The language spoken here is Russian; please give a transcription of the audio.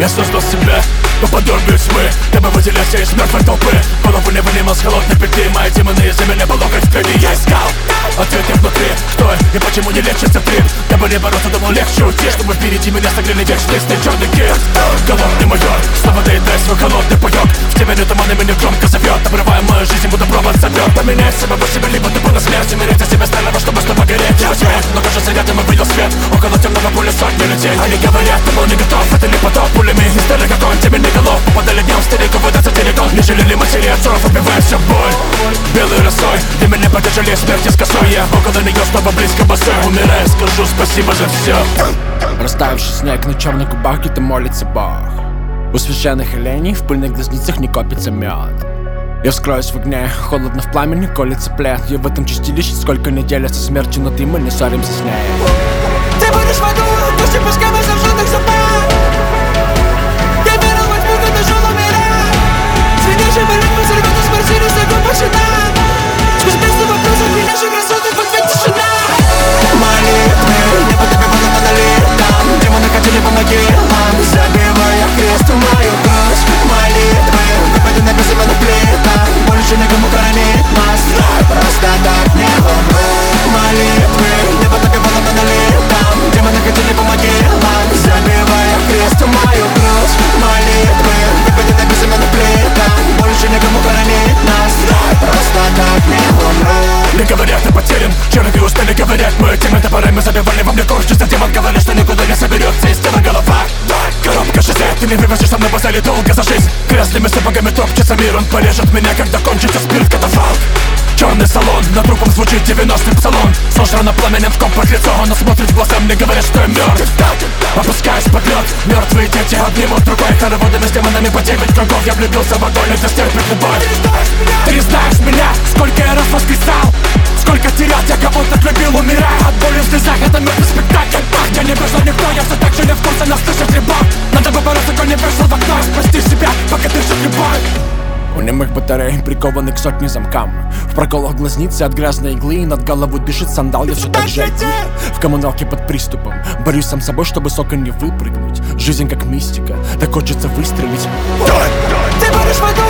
Я создал себя по подобию тьмы, дабы выделяться из мертвой толпы. Голову не вынимал с холодной петли. Мои демоны из-за меня по локоть в крови. Я искал ответы внутри, кто и почему не лечится трип. Дабы не бороться, думал легче уйти, чтобы впереди меня согрели вечный стиль черный кит. Голодный майор, снова доедай свой холодный паёк. В теме туманы меня громко зовет. Обрывая мою жизнь, будто провод зовет. Поменяй самого себя, либо ты на смерть. Умереть за себя стального, чтобы снова гореть. Я уверен, но кажется рядом увидел свет. Около темного поля сотни людей. Они говорят, ты был не готов, это не поток. Пулями из стали как он, теменный голов. Попадали днем стариков, выдаться террикон. Не жалели матери отцов, убивая всю боль. Белой росой, для меня потяжелее смерти с косой. Я около нее снова близко босой. Умирая, скажу спасибо за все. Растаявший снег на черных губах, где-то молится Бог. У священных оленей в пыльных глазницах не копится мед. Я вскроюсь в огне, холодно в пламени, колется плед. Я в этом чистилище сколько не делятся смертью, но ты мы не ссоримся с ней. Ты будешь в аду, пусть пускай в зажженных зубах. Я верил во тьму, когда жил умирать. Звенящий молитва взорвет и смертили снегом по щитам. Сквозь бездну вопросов меняющих красоты в ответ тишина. Молитвы, небо тебе было монолитом. Демоны хотели помоги нам, забивая крест в мою грудь. Молитвы, выпади на безымянных плитах. Больше никому хоронить нас, просто так не умру. Молитвы, небо тебе было монолитом. Демоны хотели помоги нам, забивая крест в мою грудь. Молитвы, выпади на безымянных плитах. Больше никому хоронить нас, просто так не умру. Мне говорят, ты потерян, черви устали говорят. Мы теми топорами забивали во мне кожу. За демон говорили, что никуда не соберется из тела голова. Коробка жизни, ты не вывезешь со мной базали долго за жизнь. Грязными сапогами топчется мир, он порежет меня, когда кончится спирт катафалк. Черный салон, над трупом звучит 90-й псалом. Сожрано пламенем в компах лицо, он смотрит в глаза, мне говорят, что я мертв. Опускаюсь под лед, мертвые дети обнимут рукой. Хороводами с демонами по 9 кругов. Я влюбился в огонь, это стерпит любовь. Ты не знаешь меня, сколько я раз воскресал. Сколько терять, я кого-то любил, умирая от боли в слезах. Это мертвый спектакль, я не вышел никто. Я все так же не в курсе, нас слышит ребят. Надо бы бороться, коль не вышел в окно. Спасти себя, пока дышит любовь. У немых батарей прикованы к сотне замкам. В проколах глазницы от грязной иглы. Над головой дышит сандал, я все так же один. В коммуналке под приступом борюсь сам собой, чтобы с окон не выпрыгнуть. Жизнь как мистика, так хочется выстрелить. Ты будешь в аду,